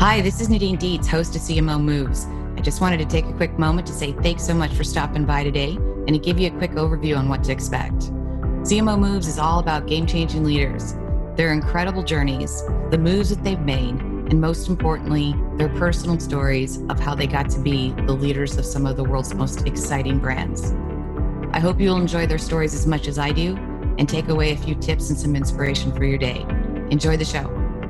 Hi, this is Nadine Dietz, host of CMO Moves. I just wanted to take a quick moment to say thanks so much for stopping by today and to give you a quick overview on what to expect. CMO Moves is all about game-changing leaders, their incredible journeys, the moves that they've made, and most importantly, their personal stories of how they got to be the leaders of some of the world's most exciting brands. I hope you'll enjoy their stories as much as I do and take away a few tips and some inspiration for your day. Enjoy the show.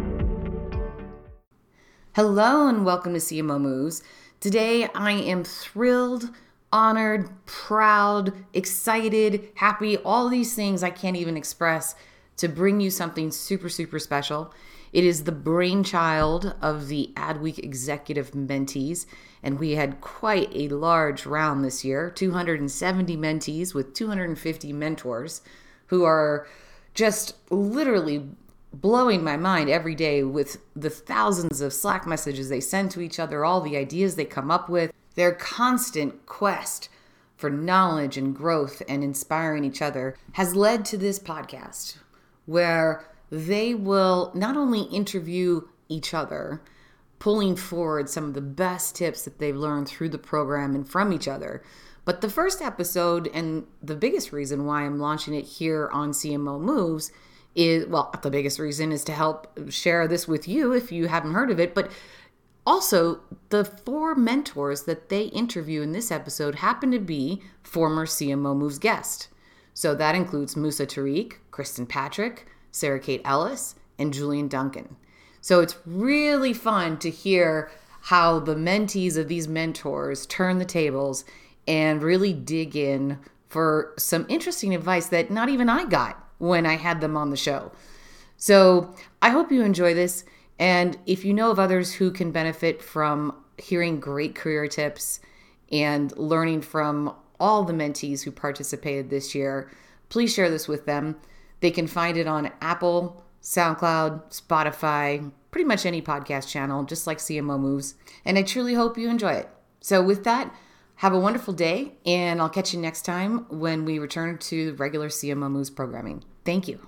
Hello and welcome to CMO Moves. Today I am thrilled, honored, proud, excited, happy, all these things I can't even express to bring you something super, super special. It is the brainchild of the Adweek Executive Mentees, and we had quite a large round this year, 270 mentees with 250 mentors who are just literally blowing my mind every day with the thousands of Slack messages they send to each other, all the ideas they come up with, their constant quest for knowledge and growth and inspiring each other has led to this podcast where they will not only interview each other, pulling forward some of the best tips that they've learned through the program and from each other. But the first episode, and the biggest reason why I'm launching it here on CMO Moves is, well, the biggest reason is to help share this with you if you haven't heard of it, but also the 4 mentors that they interview in this episode happen to be former CMO Moves guests. So that includes Musa Tariq, Kristen Patrick, Sarah Kate Ellis, and Julian Duncan. So it's really fun to hear how the mentees of these mentors turn the tables and really dig in for some interesting advice that not even I got when I had them on the show. So I hope you enjoy this. And if you know of others who can benefit from hearing great career tips and learning from all the mentees who participated this year, please share this with them. They can find it on Apple, SoundCloud, Spotify, pretty much any podcast channel, just like CMO Moves. And I truly hope you enjoy it. So with that, have a wonderful day, and I'll catch you next time when we return to regular CMO Moves programming. Thank you.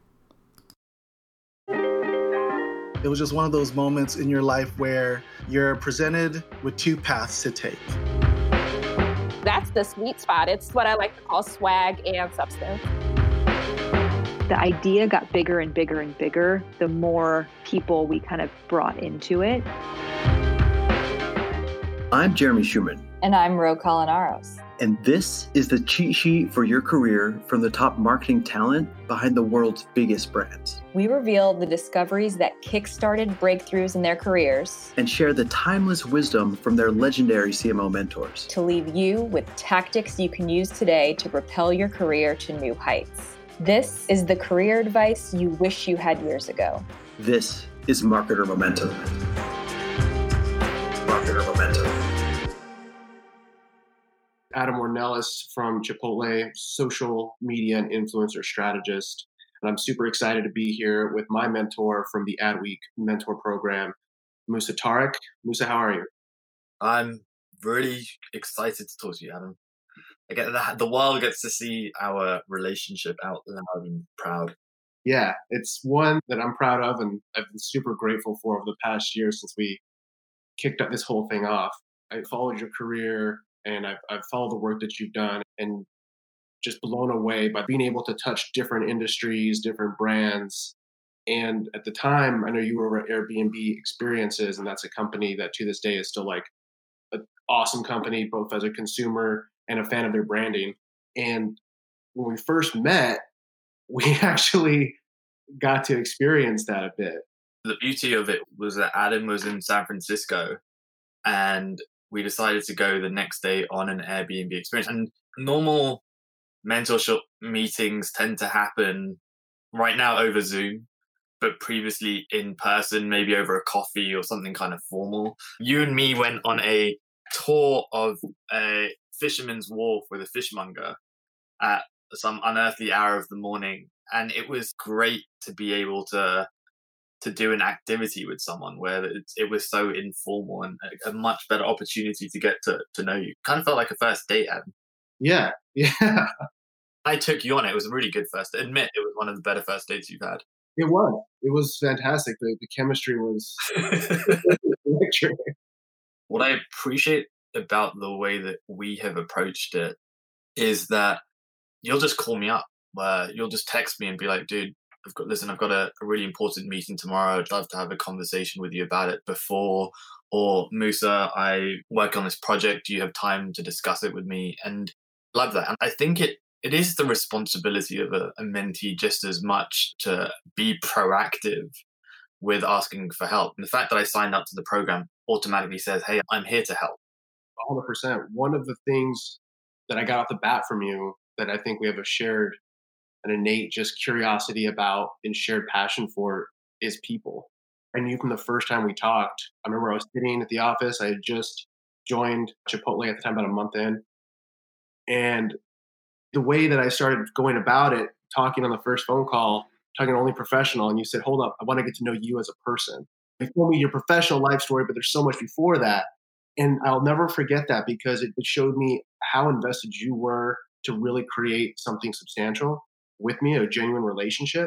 It was just one of those moments in your life where you're presented with 2 paths to take. That's the sweet spot. It's what I like to call swag and substance. The idea got bigger and bigger and bigger the more people we kind of brought into it. I'm Jeremy Schumann. And I'm Ro Colinaros. And this is the cheat sheet for your career from the top marketing talent behind the world's biggest brands. We reveal the discoveries that kickstarted breakthroughs in their careers and share the timeless wisdom from their legendary CMO mentors to leave you with tactics you can use today to propel your career to new heights. This is the career advice you wish you had years ago. This is Marketer Momentum. Marketer Momentum. Adam Ornelas from Chipotle, social media and influencer strategist. And I'm super excited to be here with my mentor from the Adweek mentor program, Musa Tariq. Musa, how are you? I'm really excited to talk to you, Adam. I get that the world gets to see our relationship out loud and proud. Yeah, it's one that I'm proud of and I've been super grateful for over the past year since we kicked up this whole thing off. I followed your career and I've followed the work that you've done and just blown away by being able to touch different industries, different brands. And at the time, I know you were at Airbnb Experiences, and that's a company that to this day is still like an awesome company, both as a consumer and a fan of their branding. And when we first met, we actually got to experience that a bit. The beauty of it was that Adam was in San Francisco and we decided to go the next day on an Airbnb experience. And normal mentorship meetings tend to happen right now over Zoom, but previously in person, maybe over a coffee or something kind of formal. You and me went on a tour of a fisherman's wharf with a fishmonger at some unearthly hour of the morning. And it was great to be able to do an activity with someone where it was so informal and a much better opportunity to get to know you. Kind of felt like a first date, Adam. Yeah. I took you on it. It was a really good first. Admit it was one of the better first dates you've had. It was fantastic. The chemistry was electric. What I appreciate about the way that we have approached it is that you'll just call me up, you'll just text me and be like, dude, I've got a really important meeting tomorrow. I'd love to have a conversation with you about it before. Or Musa, I work on this project. Do you have time to discuss it with me? And love that. And I think it is the responsibility of a mentee just as much to be proactive with asking for help. And the fact that I signed up to the program automatically says, hey, I'm here to help. 100%. One of the things that I got off the bat from you that I think we have a shared, an innate just curiosity about and shared passion for is people. I knew from the first time we talked, I remember I was sitting at the office. I had just joined Chipotle at the time, about a month in. And the way that I started going about it, talking on the first phone call, talking only professional, and you said, hold up, I want to get to know you as a person. You told me your professional life story, but there's so much before that. And I'll never forget that because it showed me how invested you were to really create something substantial with me, a genuine relationship,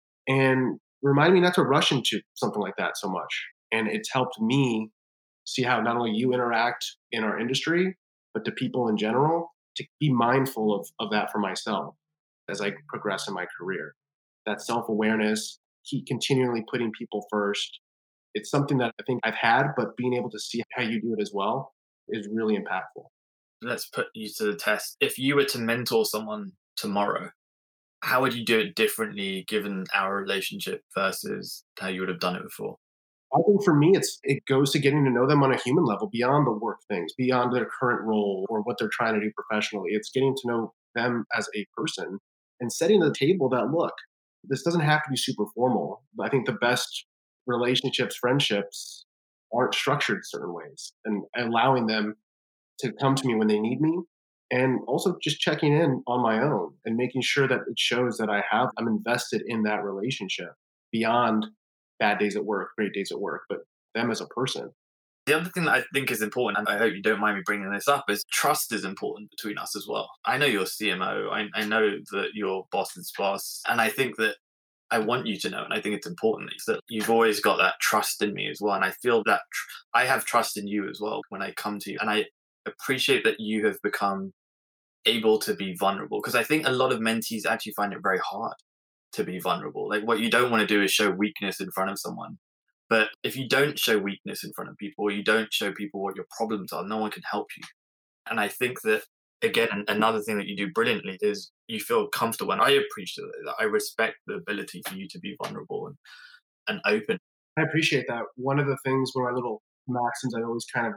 and remind me not to rush into something like that so much. And it's helped me see how not only you interact in our industry, but to people in general, to be mindful of that for myself as I progress in my career. That self-awareness, keep continually putting people first. It's something that I think I've had, but being able to see how you do it as well is really impactful. Let's put you to the test. If you were to mentor someone tomorrow, how would you do it differently given our relationship versus how you would have done it before? I think for me, it goes to getting to know them on a human level, beyond the work things, beyond their current role or what they're trying to do professionally. It's getting to know them as a person and setting the table that, look, this doesn't have to be super formal. I think the best relationships, friendships aren't structured certain ways, and allowing them to come to me when they need me. And also just checking in on my own and making sure that it shows that I'm invested in that relationship beyond bad days at work, great days at work, but them as a person. The other thing that I think is important, and I hope you don't mind me bringing this up, is trust is important between us as well. I know you're CMO. I know that you're boss's boss. And I think that I want you to know, and I think it's important, is that you've always got that trust in me as well. And I feel that I have trust in you as well when I come to you. And I appreciate that you have become able to be vulnerable, because I think a lot of mentees actually find it very hard to be vulnerable. Like, what you don't want to do is show weakness in front of someone. But if you don't show weakness in front of people, or you don't show people what your problems are, no one can help you. And I think that, again, another thing that you do brilliantly is you feel comfortable. And I appreciate that. I respect the ability for you to be vulnerable and open. I appreciate that. One of the things, one of my little maxims I always kind of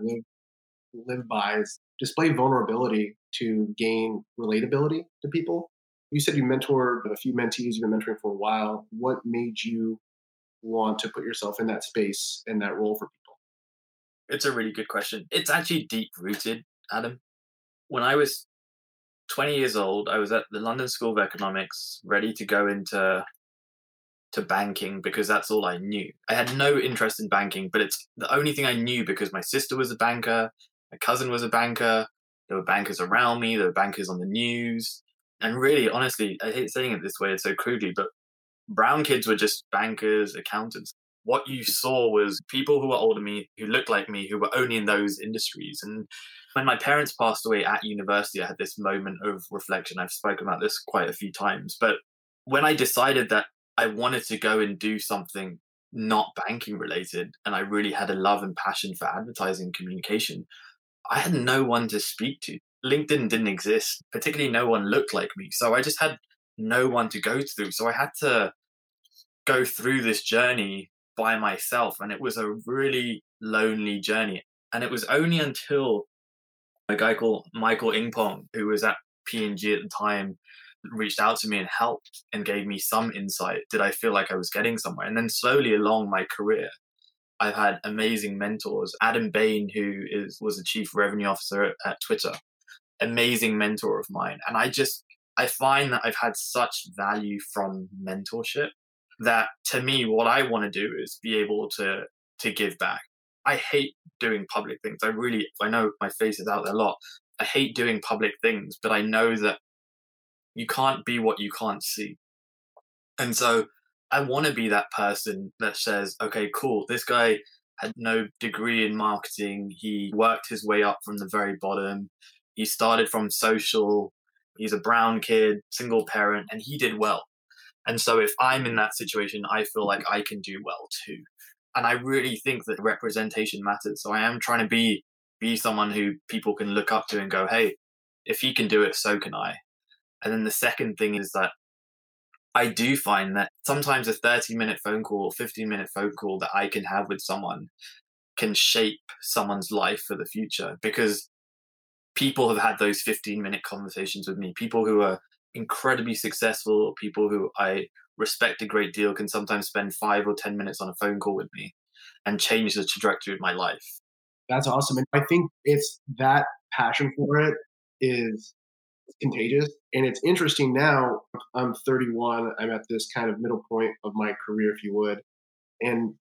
live by is display vulnerability to gain relatability to people. You said you mentored a few mentees, you've been mentoring for a while. What made you want to put yourself in that space and that role for people? It's a really good question. It's actually deep rooted, Adam. When I was 20 years old, I was at the London School of Economics, ready to go into banking because that's all I knew. I had no interest in banking, but it's the only thing I knew because my sister was a banker, my cousin was a banker, there were bankers around me, there were bankers on the news. And really, honestly, I hate saying it this way, it's so crudely, but brown kids were just bankers, accountants. What you saw was people who were older than me, who looked like me, who were only in those industries. And when my parents passed away at university, I had this moment of reflection. I've spoken about this quite a few times. But when I decided that I wanted to go and do something not banking related, and I really had a love and passion for advertising communication, I had no one to speak to. LinkedIn didn't exist, particularly no one looked like me. So I just had no one to go through. So I had to go through this journey by myself. And it was a really lonely journey. And it was only until a guy called Michael Ingpong, who was at P&G at the time, reached out to me and helped and gave me some insight, did I feel like I was getting somewhere. And then slowly along my career, I've had amazing mentors. Adam Bain, who was the chief revenue officer at Twitter, amazing mentor of mine. And I find that I've had such value from mentorship that, to me, what I want to do is be able to give back. I hate doing public things. I know my face is out there a lot. I hate doing public things, but I know that you can't be what you can't see. And so I want to be that person that says, okay, cool, this guy had no degree in marketing. He worked his way up from the very bottom. He started from social. He's a brown kid, single parent, and he did well. And so if I'm in that situation, I feel like I can do well too. And I really think that representation matters. So I am trying to be someone who people can look up to and go, hey, if he can do it, so can I. And then the second thing is that I do find that sometimes a 30-minute phone call or 15-minute phone call that I can have with someone can shape someone's life for the future, because people have had those 15-minute conversations with me. People who are incredibly successful, people who I respect a great deal, can sometimes spend 5 or 10 minutes on a phone call with me and change the trajectory of my life. That's awesome. And I think it's that passion for it is contagious. And it's interesting now, I'm 31. I'm at this kind of middle point of my career, if you would. And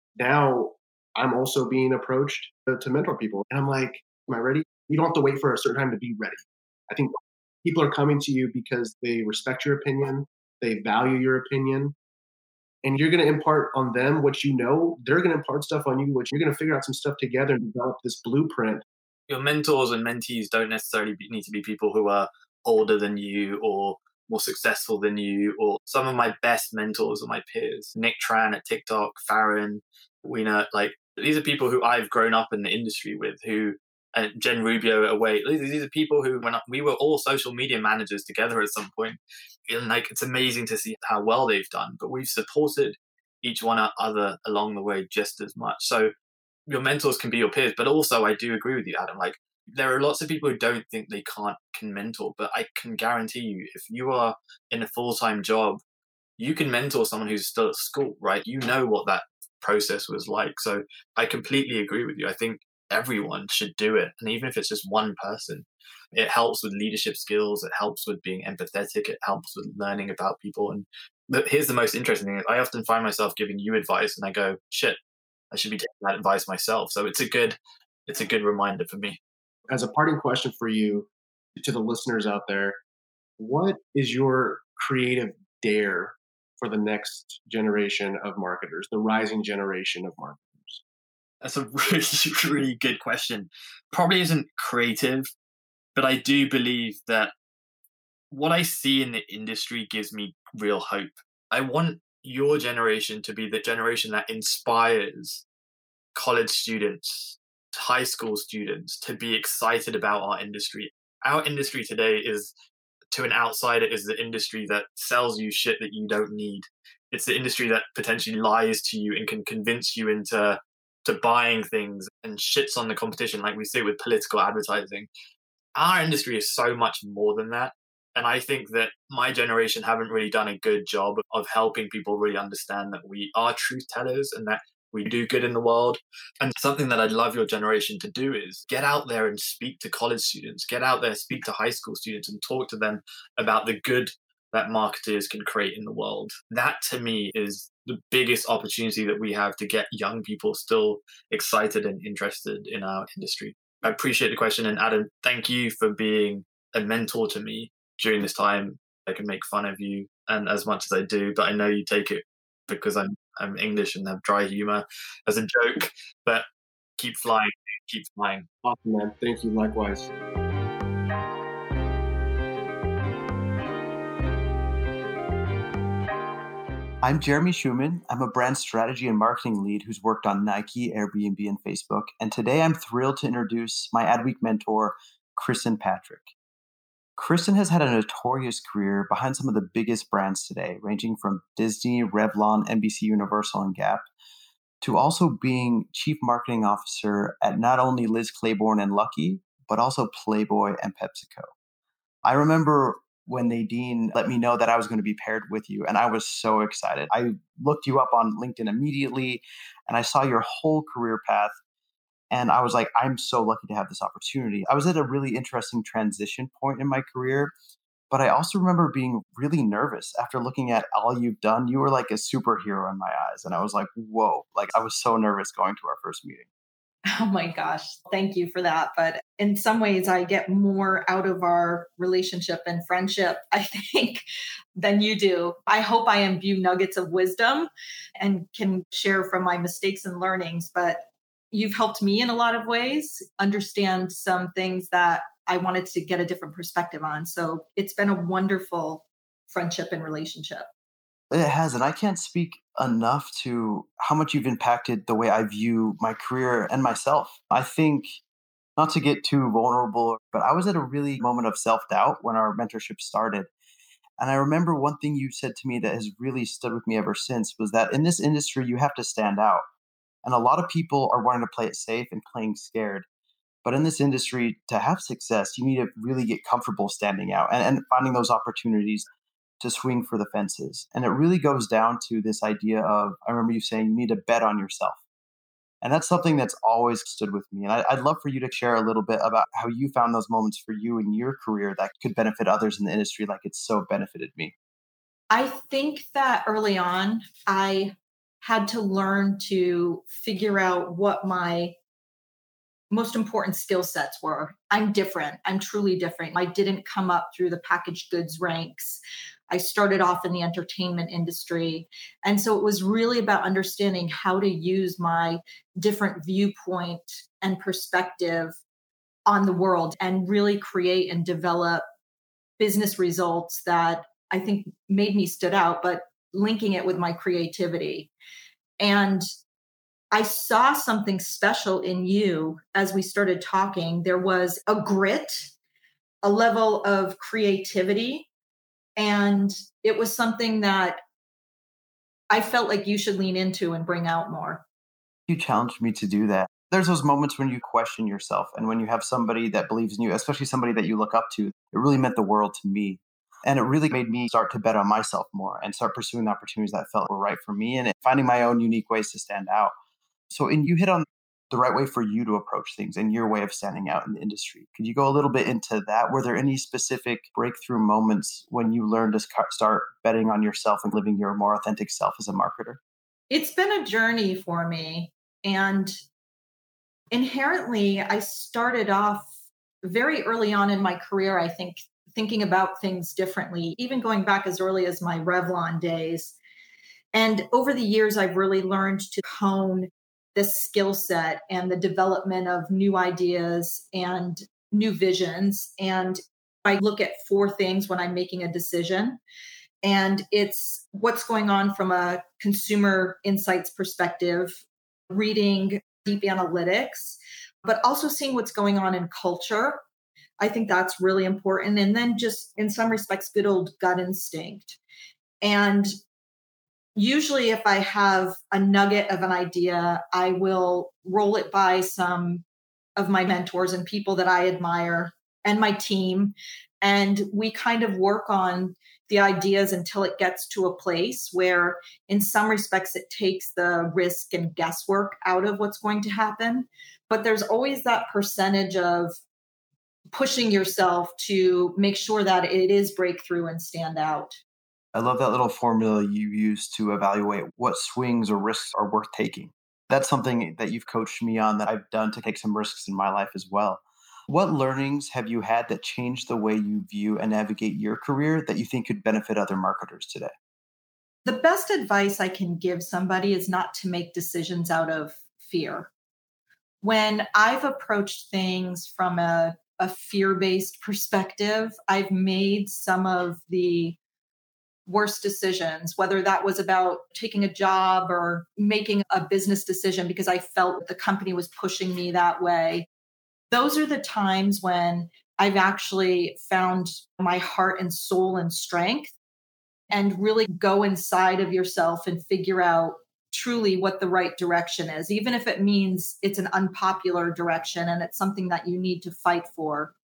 now I'm also being approached to mentor people. And I'm like, am I ready? You don't have to wait for a certain time to be ready. I think people are coming to you because they respect your opinion, they value your opinion, and you're going to impart on them what you know. They're going to impart stuff on you, which you're going to figure out some stuff together and develop this blueprint. Your mentors and mentees don't necessarily need to be people who are older than you or more successful than you. Or some of my best mentors are my peers. Nick Tran at TikTok, Farron, Weena, like these are people who I've grown up in the industry with, and Jen Rubio at Away. These are people who, we were all social media managers together at some point. And like, it's amazing to see how well they've done, but we've supported each one other along the way just as much. So your mentors can be your peers, but also I do agree with you, Adam. Like, there are lots of people who don't think they can mentor, but I can guarantee you, if you are in a full-time job, you can mentor someone who's still at school, right? You know what that process was like. So I completely agree with you. I think everyone should do it. And even if it's just one person, it helps with leadership skills. It helps with being empathetic. It helps with learning about people. And here's the most interesting thing. I often find myself giving you advice and I go, shit, I should be taking that advice myself. So it's a good reminder for me. As a parting question for you, to the listeners out there, what is your creative dare for the next generation of marketers, the rising generation of marketers? That's a really, really good question. Probably isn't creative, but I do believe that what I see in the industry gives me real hope. I want your generation to be the generation that inspires college students, high school students to be excited about our industry. Our industry today is, to an outsider, is the industry that sells you shit that you don't need. It's the industry that potentially lies to you and can convince you into buying things and shits on the competition, like we see with political advertising. Our industry is so much more than that. And I think that my generation haven't really done a good job of helping people really understand that we are truth tellers and that we do good in the world. And something that I'd love your generation to do is get out there and speak to college students, get out there, speak to high school students and talk to them about the good that marketers can create in the world. That to me is the biggest opportunity that we have to get young people still excited and interested in our industry. I appreciate the question. And Adam, thank you for being a mentor to me during this time. I can make fun of you and as much as I do, but I know you take it because I'm English and have dry humor as a joke, but keep flying. Awesome, man. Thank you. Likewise. I'm Jeremy Schumann. I'm a brand strategy and marketing lead who's worked on Nike, Airbnb, and Facebook. And today I'm thrilled to introduce my Adweek mentor, Kristen Patrick. Kristen has had a notorious career behind some of the biggest brands today, ranging from Disney, Revlon, NBC Universal, and Gap, to also being chief marketing officer at not only Liz Claiborne and Lucky, but also Playboy and PepsiCo. I remember when Nadine let me know that I was going to be paired with you, and I was so excited. I looked you up on LinkedIn immediately, and I saw your whole career path, and I was like, I'm so lucky to have this opportunity. I was at a really interesting transition point in my career, but I also remember being really nervous after looking at all you've done. You were like a superhero in my eyes, and I was like, whoa, like I was so nervous going to our first meeting. Oh my gosh, thank you for that. But in some ways, I get more out of our relationship and friendship, I think, than you do. I hope I imbue nuggets of wisdom and can share from my mistakes and learnings. But you've helped me in a lot of ways understand some things that I wanted to get a different perspective on. So it's been a wonderful friendship and relationship. It has, and I can't speak enough to how much you've impacted the way I view my career and myself. I think, not to get too vulnerable, but I was at a really moment of self doubt when our mentorship started. And I remember one thing you said to me that has really stood with me ever since was that in this industry, you have to stand out. And a lot of people are wanting to play it safe and playing scared. But in this industry, to have success, you need to really get comfortable standing out and finding those opportunities to swing for the fences. And it really goes down to this idea of, I remember you saying you need to bet on yourself. And that's something that's always stood with me. And I'd love for you to share a little bit about how you found those moments for you in your career that could benefit others in the industry like it's so benefited me. I think that early on, I had to learn to figure out what my most important skill sets were. I'm different. I'm truly different. I didn't come up through the packaged goods ranks. I started off in the entertainment industry. And so it was really about understanding how to use my different viewpoint and perspective on the world and really create and develop business results that I think made me stood out, but linking it with my creativity. And I saw something special in you as we started talking. There was a grit, a level of creativity, and it was something that I felt like you should lean into and bring out more. You challenged me to do that. There's those moments when you question yourself and when you have somebody that believes in you, especially somebody that you look up to. It really meant the world to me. And it really made me start to bet on myself more and start pursuing the opportunities that I felt were right for me and finding my own unique ways to stand out. So, and you hit on the right way for you to approach things and your way of standing out in the industry. Could you go a little bit into that? Were there any specific breakthrough moments when you learned to start betting on yourself and living your more authentic self as a marketer? It's been a journey for me. And inherently, I started off very early on in my career, I think, thinking about things differently, even going back as early as my Revlon days. And over the years, I've really learned to hone this skill set and the development of new ideas and new visions. And I look at four things when I'm making a decision. And it's what's going on from a consumer insights perspective, reading deep analytics, but also seeing what's going on in culture. I think that's really important. And then just in some respects, good old gut instinct. And usually if I have a nugget of an idea, I will roll it by some of my mentors and people that I admire and my team. And we kind of work on the ideas until it gets to a place where in some respects it takes the risk and guesswork out of what's going to happen. But there's always that percentage of pushing yourself to make sure that it is breakthrough and stand out. I love that little formula you use to evaluate what swings or risks are worth taking. That's something that you've coached me on that I've done to take some risks in my life as well. What learnings have you had that changed the way you view and navigate your career that you think could benefit other marketers today? The best advice I can give somebody is not to make decisions out of fear. When I've approached things from a fear-based perspective, I've made some of the worst decisions, whether that was about taking a job or making a business decision because I felt the company was pushing me that way. Those are the times when I've actually found my heart and soul and strength and really go inside of yourself and figure out truly what the right direction is, even if it means it's an unpopular direction and it's something that you need to fight for.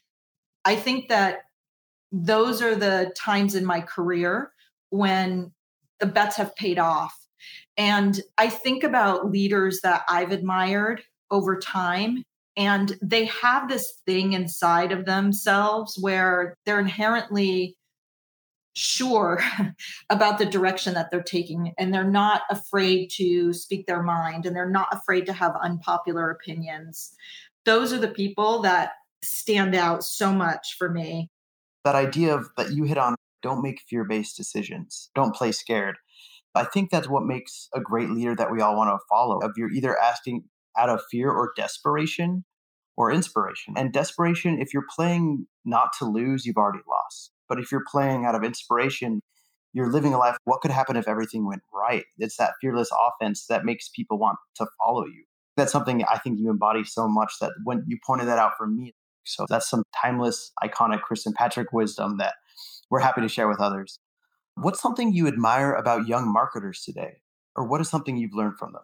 I think that those are the times in my career when the bets have paid off. And I think about leaders that I've admired over time, and they have this thing inside of themselves where they're inherently sure about the direction that they're taking, and they're not afraid to speak their mind, and they're not afraid to have unpopular opinions. Those are the people that stand out so much for me. That idea of that you hit on, don't make fear-based decisions, don't play scared. I think that's what makes a great leader that we all want to follow. If you're either asking out of fear or desperation or inspiration. And desperation, if you're playing not to lose, you've already lost. But if you're playing out of inspiration, you're living a life. What could happen if everything went right? It's that fearless offense that makes people want to follow you. That's something I think you embody so much that when you pointed that out for me, so that's some timeless, iconic Kristen Patrick wisdom that we're happy to share with others. What's something you admire about young marketers today? Or what is something you've learned from them?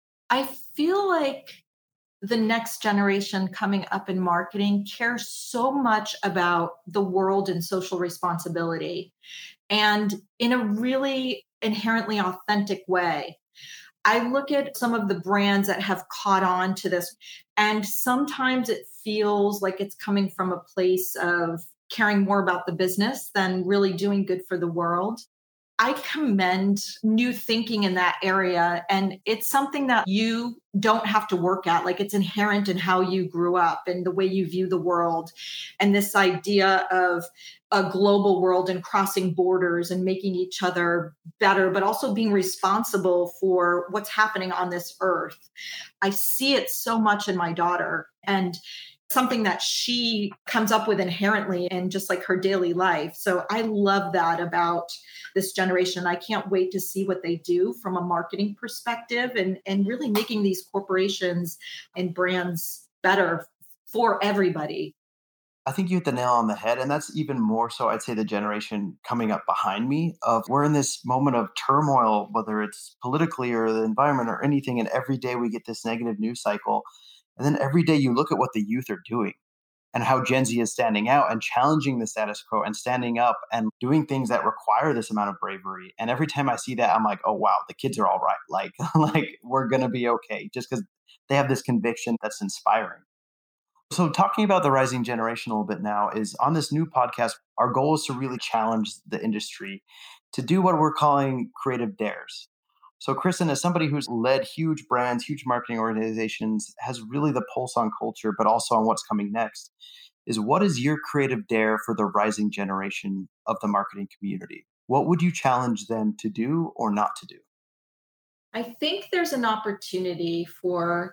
I feel like the next generation coming up in marketing cares so much about the world and social responsibility, and in a really inherently authentic way. I look at some of the brands that have caught on to this, and sometimes it feels like it's coming from a place of caring more about the business than really doing good for the world. I commend new thinking in that area. And it's something that you don't have to work at. Like, it's inherent in how you grew up and the way you view the world. And this idea of a global world and crossing borders and making each other better, but also being responsible for what's happening on this earth. I see it so much in my daughter, and something that she comes up with inherently in just like her daily life. So I love that about this generation. I can't wait to see what they do from a marketing perspective and really making these corporations and brands better for everybody. I think you hit the nail on the head. And that's even more so, I'd say, the generation coming up behind me of we're in this moment of turmoil, whether it's politically or the environment or anything. And every day we get this negative news cycle. And then every day you look at what the youth are doing and how Gen Z is standing out and challenging the status quo and standing up and doing things that require this amount of bravery. And every time I see that, I'm like, oh, wow, the kids are all right. Like we're going to be okay, just because they have this conviction that's inspiring. So talking about the rising generation a little bit now is on this new podcast, our goal is to really challenge the industry to do what we're calling creative dares. So Kristen, as somebody who's led huge brands, huge marketing organizations, has really the pulse on culture, but also on what's coming next, is what is your creative dare for the rising generation of the marketing community? What would you challenge them to do or not to do? I think there's an opportunity for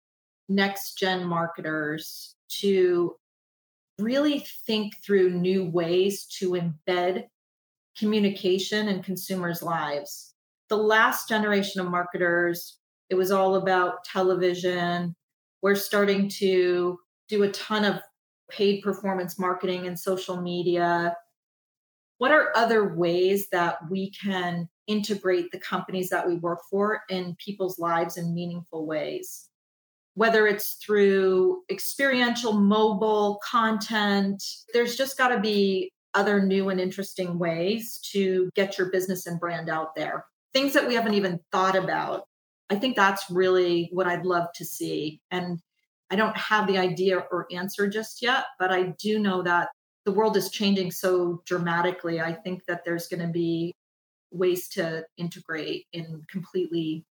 next gen marketers to really think through new ways to embed communication in consumers' lives. The last generation of marketers, it was all about television. We're starting to do a ton of paid performance marketing and social media. What are other ways that we can integrate the companies that we work for in people's lives in meaningful ways? Whether it's through experiential mobile content, there's just got to be other new and interesting ways to get your business and brand out there. Things that we haven't even thought about. I think that's really what I'd love to see. And I don't have the idea or answer just yet, but I do know that the world is changing so dramatically. I think that there's going to be ways to integrate in completely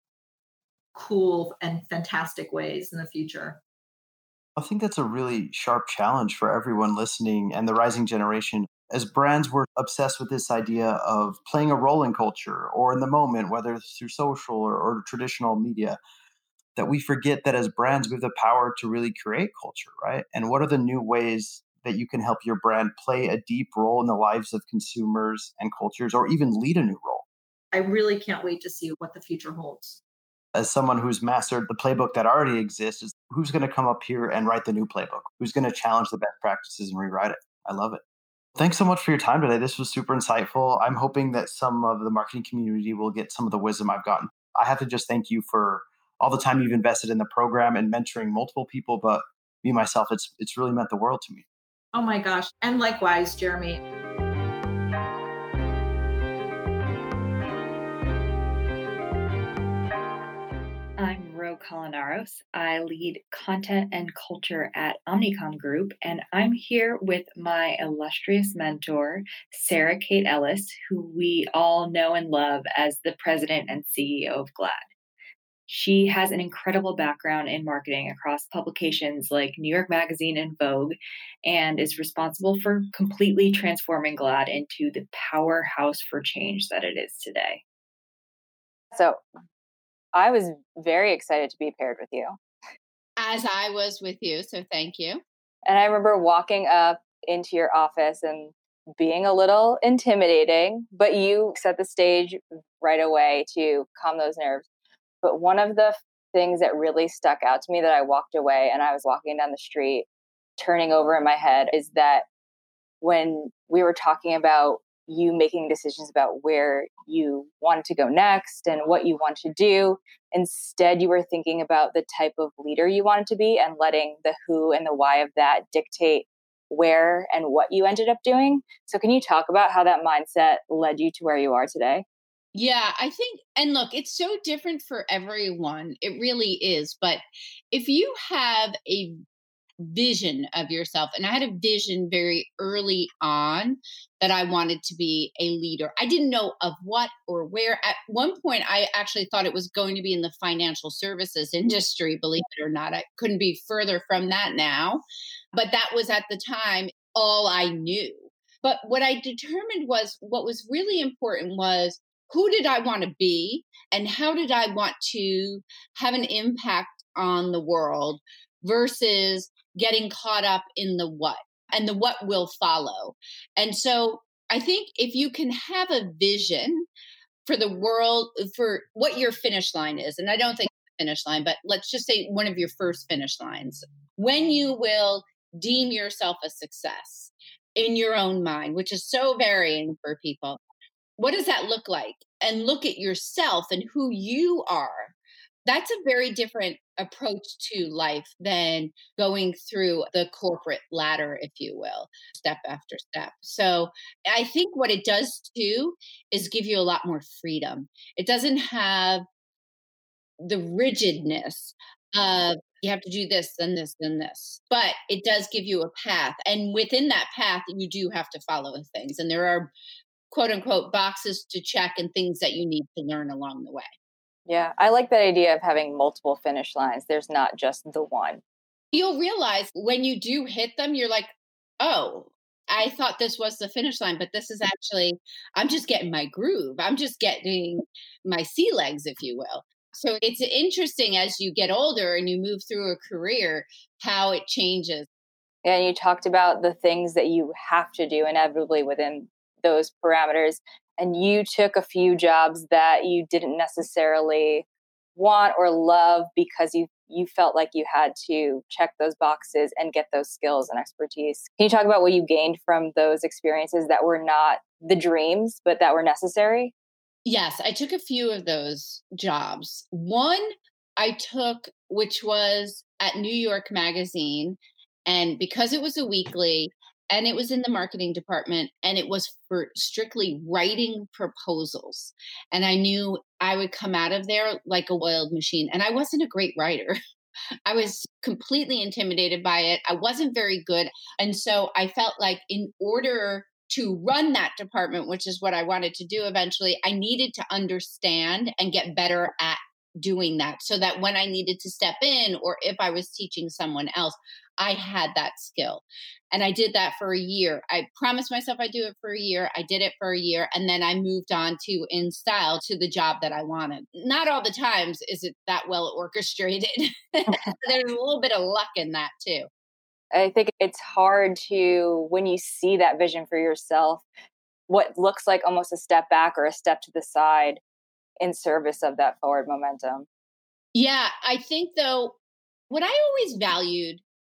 cool and fantastic ways in the future. I think that's a really sharp challenge for everyone listening and the rising generation. As brands, we're obsessed with this idea of playing a role in culture or in the moment, whether it's through social or traditional media, that we forget that as brands, we have the power to really create culture, right? And what are the new ways that you can help your brand play a deep role in the lives of consumers and cultures, or even lead a new role? I really can't wait to see what the future holds. As someone who's mastered the playbook that already exists, is who's going to come up here and write the new playbook? Who's going to challenge the best practices and rewrite it? I love it. Thanks so much for your time today. This was super insightful. I'm hoping that some of the marketing community will get some of the wisdom I've gotten. I have to just thank you for all the time you've invested in the program and mentoring multiple people, but me, myself, it's really meant the world to me. Oh my gosh. And likewise, Jeremy. I'm Ro Apollinaros. I lead content and culture at Omnicom Group, and I'm here with my illustrious mentor, Sarah Kate Ellis, who we all know and love as the president and CEO of GLAAD. She has an incredible background in marketing across publications like New York Magazine and Vogue, and is responsible for completely transforming GLAAD into the powerhouse for change that it is today. So I was very excited to be paired with you. As I was with you, so thank you. And I remember walking up into your office and being a little intimidating, but you set the stage right away to calm those nerves. But one of the things that really stuck out to me that I walked away and I was walking down the street, turning over in my head, is that when we were talking about you making decisions about where you wanted to go next and what you want to do, instead you were thinking about the type of leader you wanted to be and letting the who and the why of that dictate where and what you ended up doing. So can you talk about how that mindset led you to where you are today? Yeah, I think, and look, it's so different for everyone. It really is. But if you have a vision of yourself, and I had a vision very early on that I wanted to be a leader. I didn't know of what or where. At one point, I actually thought it was going to be in the financial services industry, believe it or not. I couldn't be further from that now. But that was at the time all I knew. But what I determined was what was really important was who did I want to be and how did I want to have an impact on the world versus getting caught up in the what, and the what will follow. And so I think if you can have a vision for the world, for what your finish line is, and I don't think finish line, but let's just say one of your first finish lines, when you will deem yourself a success in your own mind, which is so varying for people, what does that look like? And look at yourself and who you are. That's a very different approach to life than going through the corporate ladder, if you will, step after step. So I think what it does too is give you a lot more freedom. It doesn't have the rigidness of you have to do this, then this, then this. But it does give you a path. And within that path, you do have to follow things. And there are quote unquote boxes to check and things that you need to learn along the way. Yeah, I like that idea of having multiple finish lines. There's not just the one. You'll realize when you do hit them, you're like, oh, I thought this was the finish line, but this is actually, I'm just getting my groove. I'm just getting my sea legs, if you will. So it's interesting as you get older and you move through a career, how it changes. Yeah, and you talked about the things that you have to do inevitably within those parameters. And you took a few jobs that you didn't necessarily want or love because you felt like you had to check those boxes and get those skills and expertise. Can you talk about what you gained from those experiences that were not the dreams, but that were necessary? Yes, I took a few of those jobs. One I took, which was at New York Magazine. And because it was a weekly, and it was in the marketing department, and it was for strictly writing proposals. And I knew I would come out of there like a oiled machine. And I wasn't a great writer. I was completely intimidated by it. I wasn't very good. And so I felt like in order to run that department, which is what I wanted to do eventually, I needed to understand and get better at doing that so that when I needed to step in or if I was teaching someone else, I had that skill. And I did that for a year. I promised myself I'd do it for a year. I did it for a year. And then I moved on to InStyle, to the job that I wanted. Not all the times is it that well orchestrated. There's a little bit of luck in that too. I think it's hard to, when you see that vision for yourself, what looks like almost a step back or a step to the side in service of that forward momentum. Yeah, I think though, what I always valued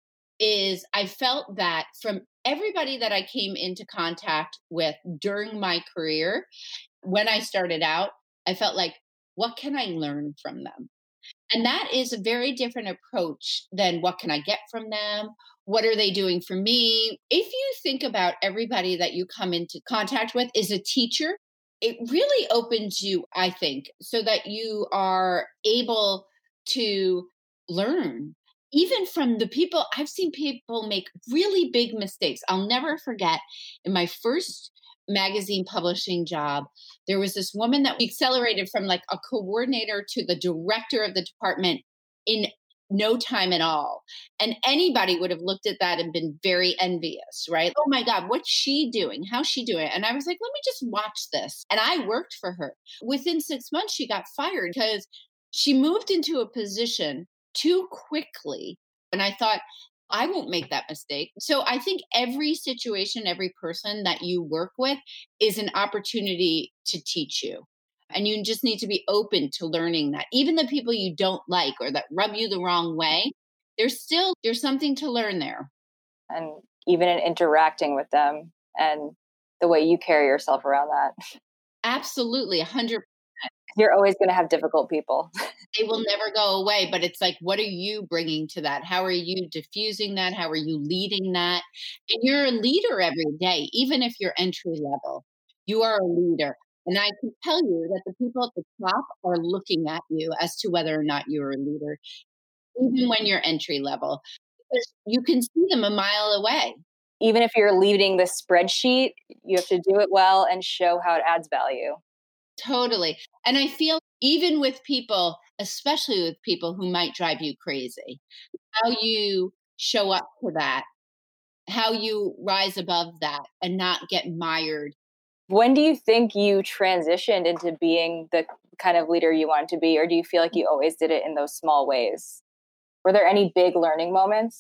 is I felt that from everybody that I came into contact with during my career, when I started out, I felt like, what can I learn from them? And that is a very different approach than what can I get from them? What are they doing for me? If you think about everybody that you come into contact with is a teacher, it really opens you, I think, so that you are able to learn, even from the people. I've seen people make really big mistakes. I'll never forget in my first magazine publishing job, there was this woman that we accelerated from like a coordinator to the director of the department in no time at all. And anybody would have looked at that and been very envious, right? Oh my God, what's she doing? How's she doing? And I was like, let me just watch this. And I worked for her. Within 6 months, she got fired because she moved into a position too quickly. And I thought, I won't make that mistake. So I think every situation, every person that you work with is an opportunity to teach you. And you just need to be open to learning that. Even the people you don't like or that rub you the wrong way, there's something to learn there. And even in interacting with them and the way you carry yourself around that. Absolutely, 100%. You're always going to have difficult people. They will never go away, but it's like, what are you bringing to that? How are you diffusing that? How are you leading that? And you're a leader every day, even if you're entry level. You are a leader. And I can tell you that the people at the top are looking at you as to whether or not you're a leader, even when you're entry level, because you can see them a mile away. Even if you're leading the spreadsheet, you have to do it well and show how it adds value. Totally. And I feel even with people, especially with people who might drive you crazy, how you show up to that, how you rise above that and not get mired. When do you think you transitioned into being the kind of leader you wanted to be? Or do you feel like you always did it in those small ways? Were there any big learning moments?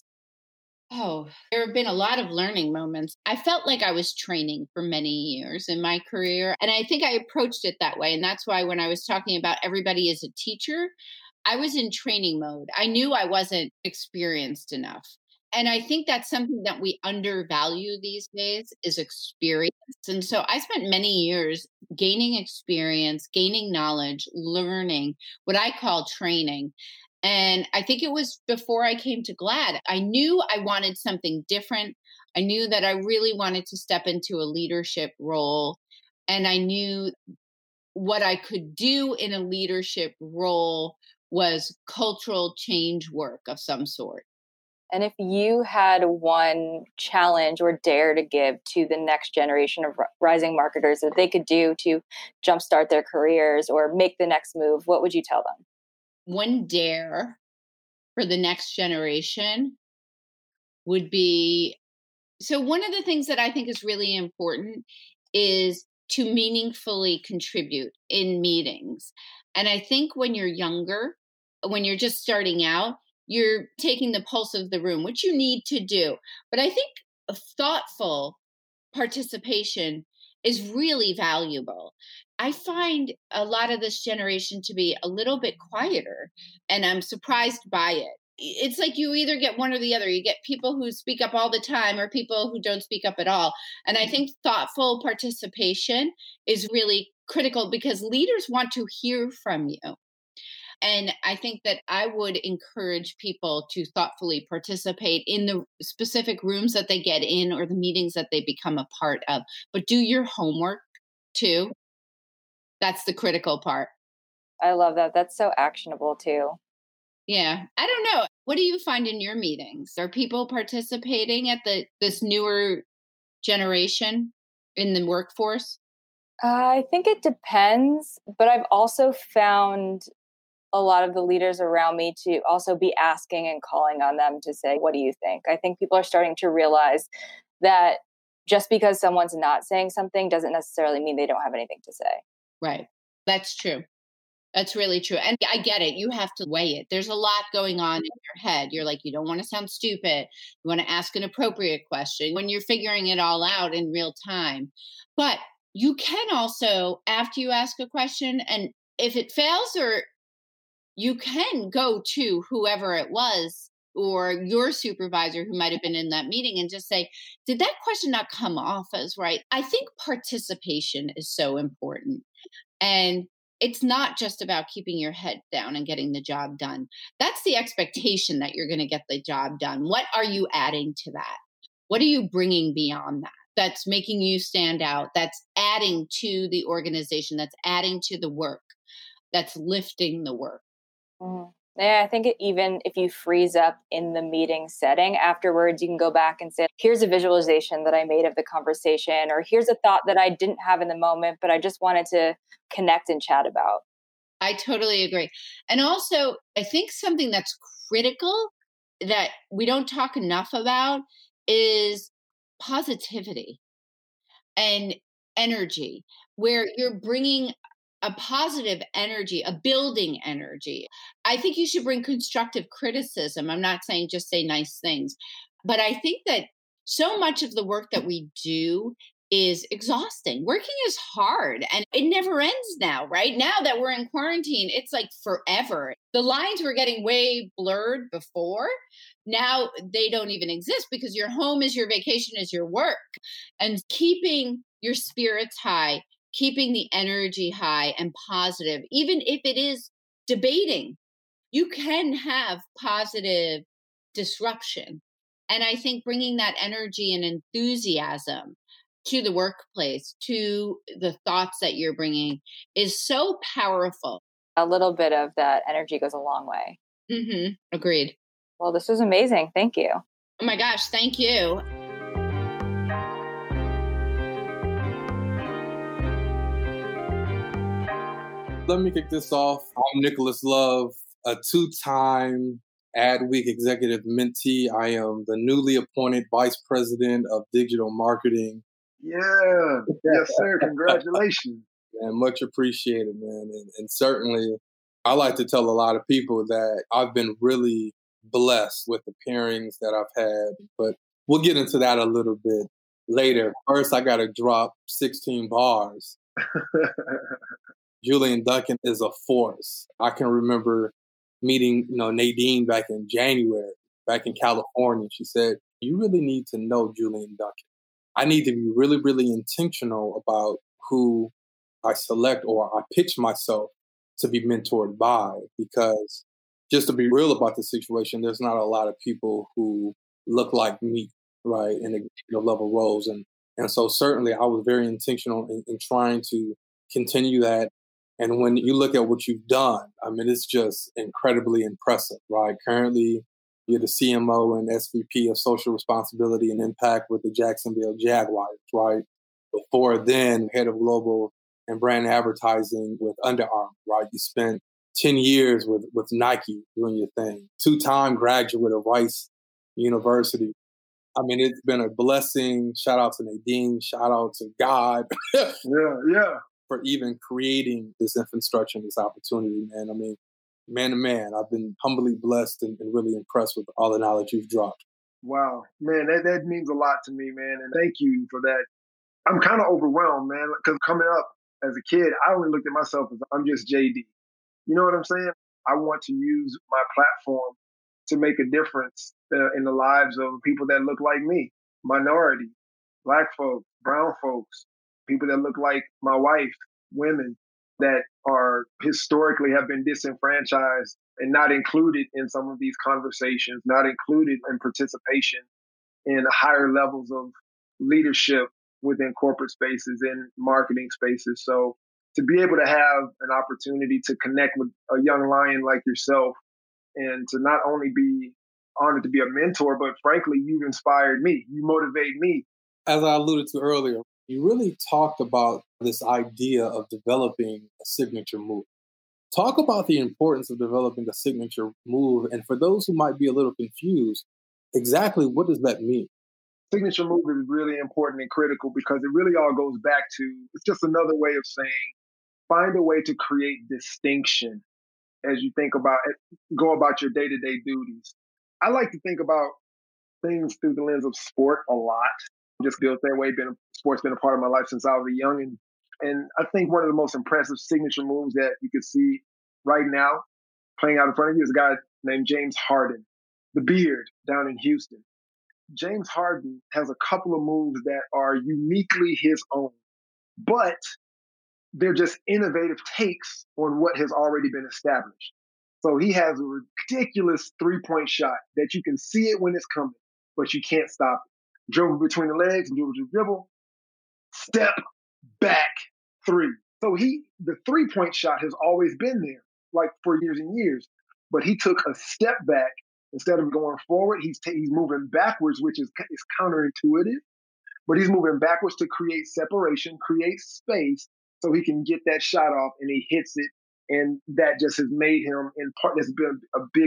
Oh, there have been a lot of learning moments. I felt like I was training for many years in my career. And I think I approached it that way. And that's why when I was talking about everybody as a teacher, I was in training mode. I knew I wasn't experienced enough. And I think that's something that we undervalue these days is experience. And so I spent many years gaining experience, gaining knowledge, learning what I call training. And I think it was before I came to GLAAD. I knew I wanted something different. I knew that I really wanted to step into a leadership role. And I knew what I could do in a leadership role was cultural change work of some sort. And if you had one challenge or dare to give to the next generation of rising marketers that they could do to jumpstart their careers or make the next move, what would you tell them? One dare for the next generation would be, so one of the things that I think is really important is to meaningfully contribute in meetings. And I think when you're younger, when you're just starting out, you're taking the pulse of the room, which you need to do. But I think a thoughtful participation is really valuable. I find a lot of this generation to be a little bit quieter, and I'm surprised by it. It's like you either get one or the other. You get people who speak up all the time or people who don't speak up at all. And I think thoughtful participation is really critical because leaders want to hear from you. And I think that I would encourage people to thoughtfully participate in the specific rooms that they get in or the meetings that they become a part of. But do your homework too. That's the critical part. I love that. That's so actionable too. Yeah. I don't know. What do you find in your meetings? Are people participating at this newer generation in the workforce? I think it depends, but I've also found a lot of the leaders around me to also be asking and calling on them to say, what do you think? I think people are starting to realize that just because someone's not saying something doesn't necessarily mean they don't have anything to say. Right. That's true. That's really true. And I get it. You have to weigh it. There's a lot going on in your head. You're like, you don't want to sound stupid. You want to ask an appropriate question when you're figuring it all out in real time. But you can also, after you ask a question, and if it fails, or you can go to whoever it was or your supervisor who might have been in that meeting and just say, did that question not come off as right? I think participation is so important. And it's not just about keeping your head down and getting the job done. That's the expectation that you're going to get the job done. What are you adding to that? What are you bringing beyond that? That's making you stand out. That's adding to the organization. That's adding to the work. That's lifting the work. Yeah, I think even if you freeze up in the meeting setting, afterwards you can go back and say, here's a visualization that I made of the conversation, or here's a thought that I didn't have in the moment, but I just wanted to connect and chat about. I totally agree. And also, I think something that's critical that we don't talk enough about is positivity and energy, where you're bringing a positive energy, a building energy. I think you should bring constructive criticism. I'm not saying just say nice things, but I think that so much of the work that we do is exhausting. Working is hard and it never ends now, right? Now that we're in quarantine, it's like forever. The lines were getting way blurred before. Now they don't even exist because your home is your vacation, is your work. And keeping your spirits high, keeping the energy high and positive, even if it is debating, you can have positive disruption. And I think bringing that energy and enthusiasm to the workplace, to the thoughts that you're bringing is so powerful. A little bit of that energy goes a long way. Mm-hmm. Agreed. Well, this was amazing. Thank you. Oh my gosh, thank you. Let me kick this off. I'm Nicholas Love, a 2-time Adweek executive mentee. I am the newly appointed Vice President of Digital Marketing. Yeah. Yes, sir. Congratulations. And much appreciated, man. And certainly, I like to tell a lot of people that I've been really blessed with the pairings that I've had. But we'll get into that a little bit later. First, I got to drop 16 bars. Julian Duncan is a force. I can remember meeting, Nadine back in January, back in California. She said, "You really need to know Julian Duncan. I need to be really, really intentional about who I select or I pitch myself to be mentored by, because just to be real about the situation, there's not a lot of people who look like me, right, in executive level roles. And so certainly I was very intentional in trying to continue that. And when you look at what you've done, I mean, it's just incredibly impressive, right? Currently, you're the CMO and SVP of Social Responsibility and Impact with the Jacksonville Jaguars, right? Before then, head of global and brand advertising with Under Armour, right? You spent 10 years with Nike doing your thing. 2-time graduate of Rice University. I mean, it's been a blessing. Shout out to Nadine. Shout out to God. Yeah. For even creating this infrastructure and this opportunity, man. I mean, man to man, I've been humbly blessed and really impressed with all the knowledge you've dropped. Wow, man, that means a lot to me, man. And thank you for that. I'm kind of overwhelmed, man, because coming up as a kid, I only looked at myself as I'm just JD. You know what I'm saying? I want to use my platform to make a difference in the lives of people that look like me, minority, Black folks, brown folks, people that look like my wife, women that are historically have been disenfranchised and not included in some of these conversations, not included in participation in higher levels of leadership within corporate spaces and marketing spaces. So to be able to have an opportunity to connect with a young lion like yourself and to not only be honored to be a mentor, but frankly, you've inspired me. You motivate me. As I alluded to earlier, you really talked about this idea of developing a signature move. Talk about the importance of developing a signature move. And for those who might be a little confused, exactly what does that mean? Signature move is really important and critical because it really all goes back to, it's just another way of saying, find a way to create distinction as you think about it, go about your day-to-day duties. I like to think about things through the lens of sport a lot. Just built that way. Sport's been a part of my life since I was a youngin'. And I think one of the most impressive signature moves that you can see right now playing out in front of you is a guy named James Harden, the Beard down in Houston. James Harden has a couple of moves that are uniquely his own, but they're just innovative takes on what has already been established. So he has a ridiculous 3-point shot that you can see it when it's coming, but you can't stop it. Dribble between the legs, dribble, step back 3. So the 3-point shot has always been there, like for years and years. but he took a step back. Instead of going forward, he's moving backwards, which is counterintuitive. But he's moving backwards to create separation, create space, so he can get that shot off, and he hits it. And that just has made him, in part, that's been a big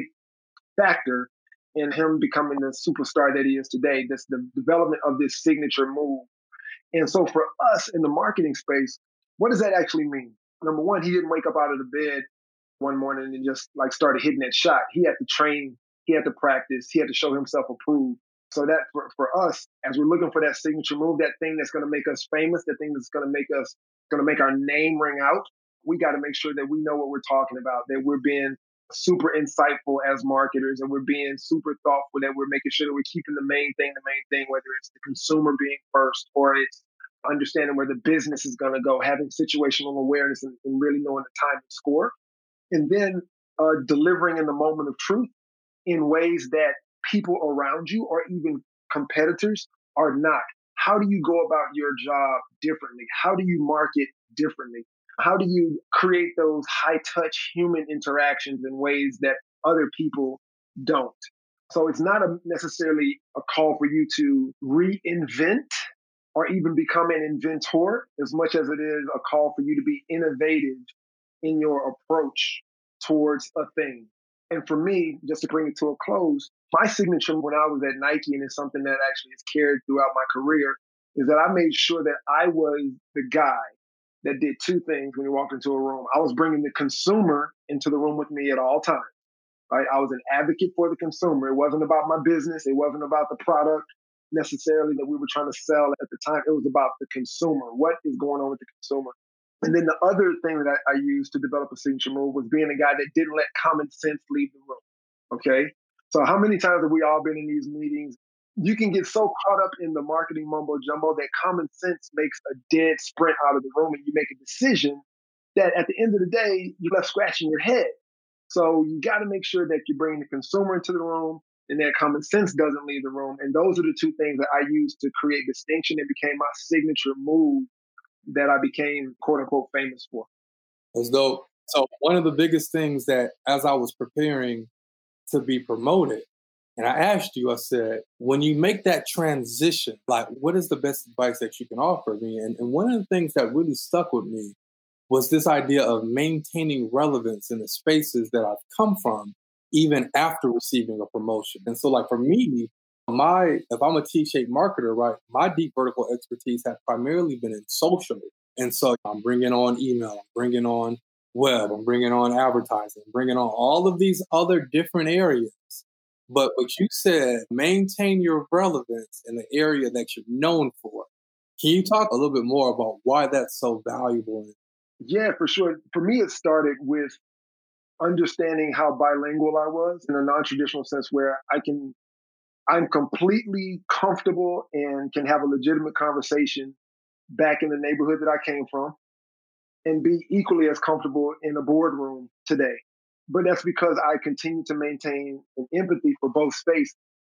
factor in him becoming the superstar that he is today. That's the development of this signature move. And so for us in the marketing space, what does that actually mean? Number one, he didn't wake up out of the bed one morning and just like started hitting that shot. He had to train, he had to practice, he had to show himself approved. So that for us, as we're looking for that signature move, that thing that's going to make us famous, that thing that's going to make our name ring out, we got to make sure that we know what we're talking about, that we're being super insightful as marketers, and we're being super thoughtful, that we're making sure that we're keeping the main thing, whether it's the consumer being first or it's understanding where the business is going to go, having situational awareness and really knowing the time and score, and then delivering in the moment of truth in ways that people around you or even competitors are not. How do you go about your job differently? How do you market differently? How do you create those high-touch human interactions in ways that other people don't? So it's not necessarily a call for you to reinvent or even become an inventor as much as it is a call for you to be innovative in your approach towards a thing. And for me, just to bring it to a close, my signature when I was at Nike, and it's something that actually is carried throughout my career, is that I made sure that I was the guy that did two things when you walked into a room. I was bringing the consumer into the room with me at all times. Right? I was an advocate for the consumer. It wasn't about my business. It wasn't about the product necessarily that we were trying to sell at the time. It was about the consumer. What is going on with the consumer? And then the other thing that I used to develop a signature move was being a guy that didn't let common sense leave the room. Okay? So how many times have we all been in these meetings? You can get so caught up in the marketing mumbo jumbo that common sense makes a dead sprint out of the room, and you make a decision that at the end of the day, you're left scratching your head. So you got to make sure that you're bringing the consumer into the room and that common sense doesn't leave the room. And those are the two things that I used to create distinction. It became my signature move that I became quote unquote famous for. That's dope. So one of the biggest things that as I was preparing to be promoted, and I asked you, I said, when you make that transition, like what is the best advice that you can offer me? And one of the things that really stuck with me was this idea of maintaining relevance in the spaces that I've come from, even after receiving a promotion. And so like for me, if I'm a T-shaped marketer, right, my deep vertical expertise has primarily been in social. And so I'm bringing on email, I'm bringing on web, I'm bringing on advertising, I'm bringing on all of these other different areas. But what you said, maintain your relevance in the area that you're known for. Can you talk a little bit more about why that's so valuable? Yeah, for sure. For me, it started with understanding how bilingual I was in a non-traditional sense where I'm completely comfortable and can have a legitimate conversation back in the neighborhood that I came from and be equally as comfortable in a boardroom today. But that's because I continue to maintain an empathy for both spaces.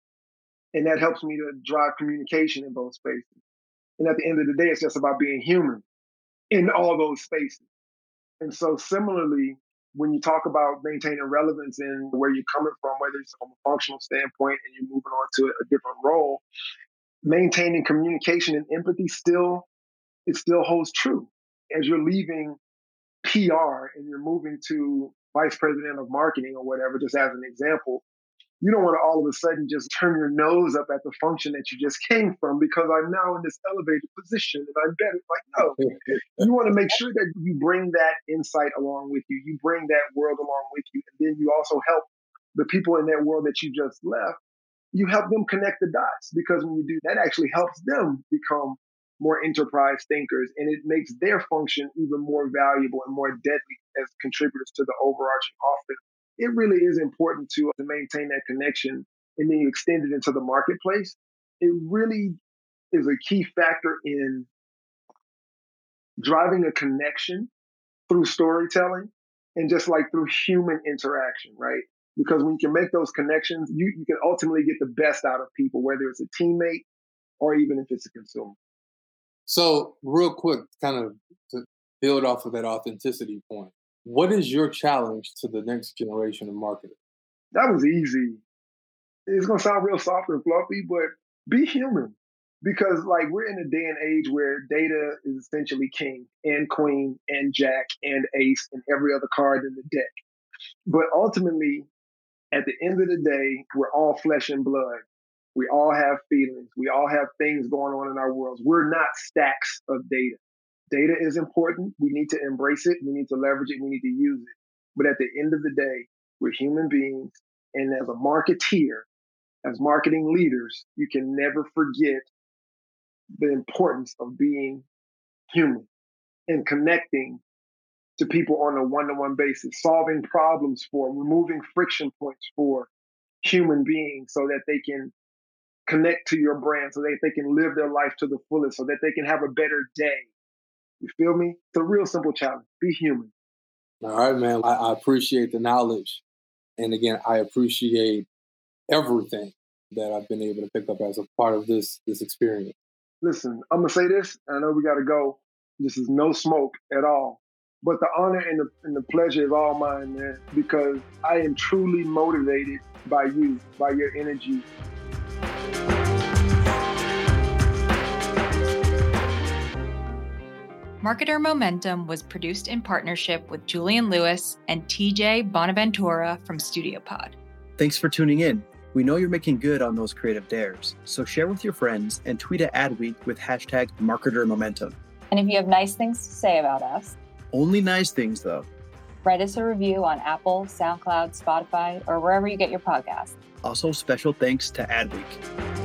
And that helps me to drive communication in both spaces. And at the end of the day, it's just about being human in all those spaces. And so similarly, when you talk about maintaining relevance in where you're coming from, whether it's from a functional standpoint and you're moving on to a different role, maintaining communication and empathy still holds true. As you're leaving PR and you're moving to vice president of marketing or whatever, just as an example, you don't want to all of a sudden just turn your nose up at the function that you just came from because I'm now in this elevated position and I'm better. Like, no, you want to make sure that you bring that insight along with you. You bring that world along with you. And then you also help the people in that world that you just left. You help them connect the dots because when you do that, actually helps them become more enterprise thinkers, and it makes their function even more valuable and more deadly as contributors to the overarching offense. It really is important to maintain that connection and then you extend it into the marketplace. It really is a key factor in driving a connection through storytelling and just like through human interaction, right? Because when you can make those connections, you can ultimately get the best out of people, whether it's a teammate or even if it's a consumer. So real quick, kind of to build off of that authenticity point, What is your challenge to the next generation of marketers? That was easy. It's going to sound real soft and fluffy, but be human. Because like we're in a day and age where data is essentially king and queen and jack and ace and every other card in the deck. But ultimately, at the end of the day, we're all flesh and blood. We all have feelings. We all have things going on in our worlds. We're not stacks of data. Data is important. We need to embrace it. We need to leverage it. We need to use it. But at the end of the day, we're human beings. And as a marketeer, as marketing leaders, you can never forget the importance of being human and connecting to people on a one-to-one basis, solving problems for, removing friction points for human beings so that they can connect to your brand, so that they can live their life to the fullest, so that they can have a better day. You feel me? It's a real simple challenge. Be human. All right, man. I appreciate the knowledge. And again, I appreciate everything that I've been able to pick up as a part of this experience. Listen, I'm going to say this. I know we got to go. This is no smoke at all. But the honor and the pleasure is all mine, man, because I am truly motivated by you, by your energy. Marketer Momentum was produced in partnership with Julian Lewis and TJ Bonaventura from StudioPod. Thanks for tuning in. We know you're making good on those creative dares, so share with your friends and tweet at Adweek with hashtag #MarketerMomentum. And if you have nice things to say about us, only nice things though, write us a review on Apple, SoundCloud, Spotify, or wherever you get your podcasts. Also, special thanks to Adweek.